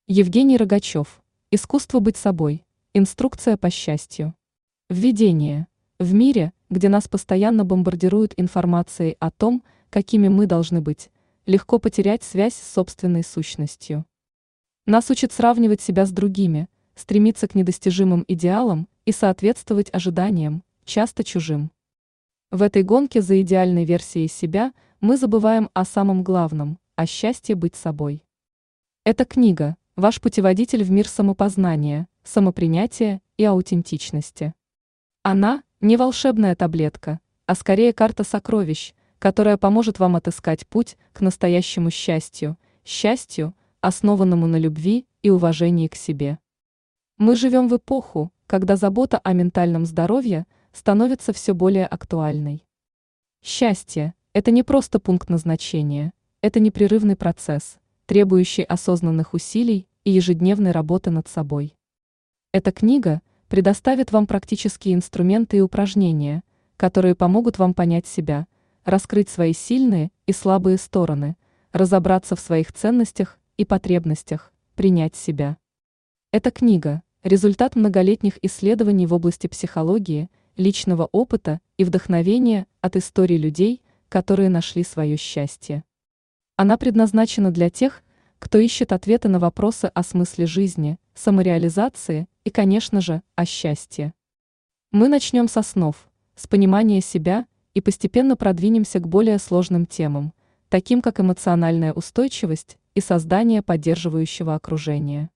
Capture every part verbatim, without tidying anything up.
Евгений Рогачев. Искусство быть собой. Инструкция по счастью. Введение. В мире, где нас постоянно бомбардируют информацией о том, какими мы должны быть, легко потерять связь с собственной сущностью. Нас учат сравнивать себя с другими, стремиться к недостижимым идеалам и соответствовать ожиданиям, часто чужим. В этой гонке за идеальной версией себя мы забываем о самом главном, о счастье быть собой. Эта книга – ваш путеводитель в мир самопознания, самопринятия и аутентичности. Она – не волшебная таблетка, а скорее карта сокровищ, которая поможет вам отыскать путь к настоящему счастью, счастью, основанному на любви и уважении к себе. Мы живем в эпоху, когда забота о ментальном здоровье становится все более актуальной. Счастье – это не просто пункт назначения, это непрерывный процесс, требующий осознанных усилий и ежедневной работы над собой. Эта книга предоставит вам практические инструменты и упражнения, которые помогут вам понять себя, раскрыть свои сильные и слабые стороны, разобраться в своих ценностях и потребностях, принять себя. Эта книга – результат многолетних исследований в области психологии, личного опыта и вдохновения от историй людей, которые нашли свое счастье. Она предназначена для тех, кто ищет ответы на вопросы о смысле жизни, самореализации и, конечно же, о счастье. Мы начнем с основ, с понимания себя и постепенно продвинемся к более сложным темам, таким как эмоциональная устойчивость и создание поддерживающего окружения.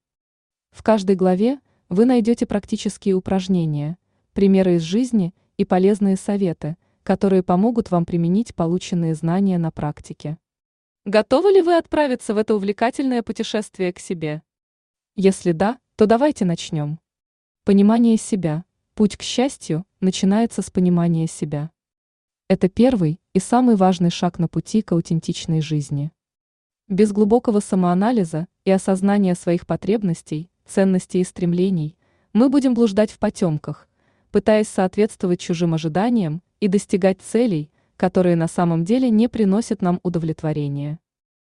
В каждой главе вы найдете практические упражнения, примеры из жизни и полезные советы, которые помогут вам применить полученные знания на практике. Готовы ли вы отправиться в это увлекательное путешествие к себе? Если да, то давайте начнем. Понимание себя. Путь к счастью начинается с понимания себя. Это первый и самый важный шаг на пути к аутентичной жизни. Без глубокого самоанализа и осознания своих потребностей, ценностей и стремлений мы будем блуждать в потемках, пытаясь соответствовать чужим ожиданиям и достигать целей, которые на самом деле не приносят нам удовлетворения.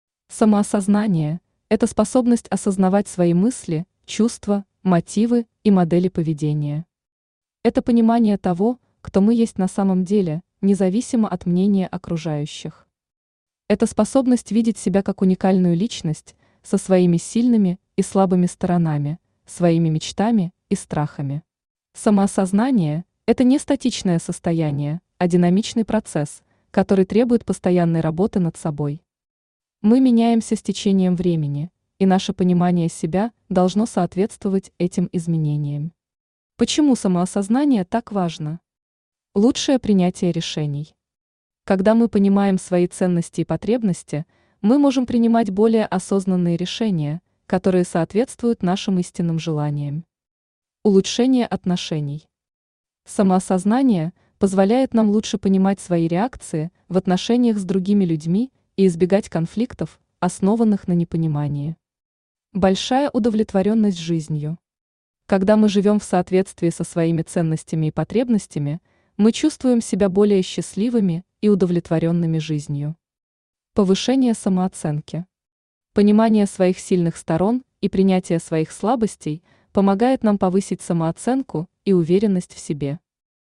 Самоосознание – это способность осознавать свои мысли, чувства, мотивы и модели поведения. Это понимание того, кто мы есть на самом деле, независимо от мнения окружающих. Это способность видеть себя как уникальную личность со своими сильными и слабыми сторонами, своими мечтами и страхами. Самоосознание – это не статичное состояние, а динамичный процесс, который требует постоянной работы над собой. Мы меняемся с течением времени, и наше понимание себя должно соответствовать этим изменениям. Почему самоосознание так важно? Лучшее принятие решений. Когда мы понимаем свои ценности и потребности, мы можем принимать более осознанные решения, которые соответствуют нашим истинным желаниям. Улучшение отношений. Самоосознание позволяет нам лучше понимать свои реакции в отношениях с другими людьми и избегать конфликтов, основанных на непонимании. Большая удовлетворенность жизнью. Когда мы живем в соответствии со своими ценностями и потребностями, мы чувствуем себя более счастливыми и удовлетворенными жизнью. Повышение самооценки. Понимание своих сильных сторон и принятие своих слабостей помогает нам повысить самооценку и уверенность в себе.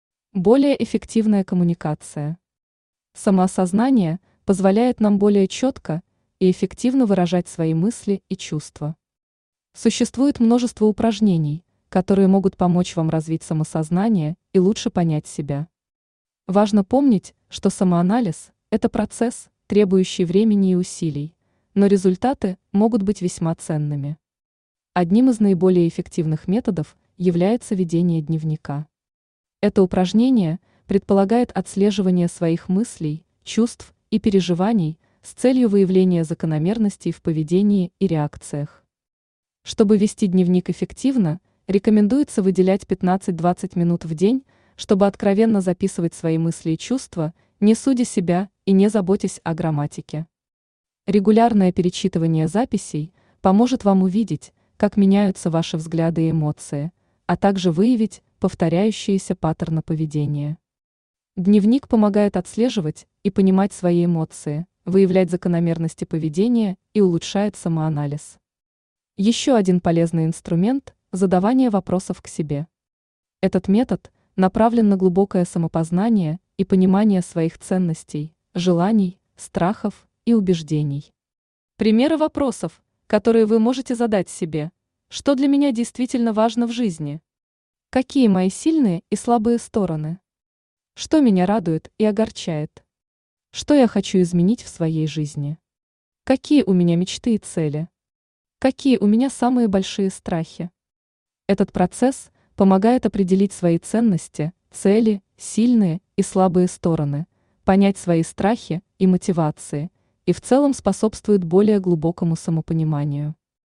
Более эффективная коммуникация. Самоосознание позволяет нам более четко и эффективно выражать свои мысли и чувства. Существует множество упражнений, которые могут помочь вам развить самосознание и лучше понять себя. Важно помнить, что самоанализ – это процесс, требующий времени и усилий, но результаты могут быть весьма ценными. Одним из наиболее эффективных методов является ведение дневника. Это упражнение предполагает отслеживание своих мыслей, чувств и переживаний с целью выявления закономерностей в поведении и реакциях. Чтобы вести дневник эффективно, рекомендуется выделять пятнадцать-двадцать минут в день, чтобы откровенно записывать свои мысли и чувства, не судя себя и не заботясь о грамматике. Регулярное перечитывание записей поможет вам увидеть, как меняются ваши взгляды и эмоции, а также выявить повторяющиеся паттерны поведения. Дневник помогает отслеживать и понимать свои эмоции, выявлять закономерности поведения и улучшает самоанализ. Еще один полезный инструмент – задавание вопросов к себе. Этот метод направлен на глубокое самопознание и понимание своих ценностей, желаний, страхов и убеждений. Примеры вопросов, которые вы можете задать себе. Что для меня действительно важно в жизни? Какие мои сильные и слабые стороны? Что меня радует и огорчает? Что я хочу изменить в своей жизни? Какие у меня мечты и цели? Какие у меня самые большие страхи? Этот процесс помогает определить свои ценности, цели, сильные и слабые стороны, понять свои страхи и мотивации, и в целом способствует более глубокому самопониманию.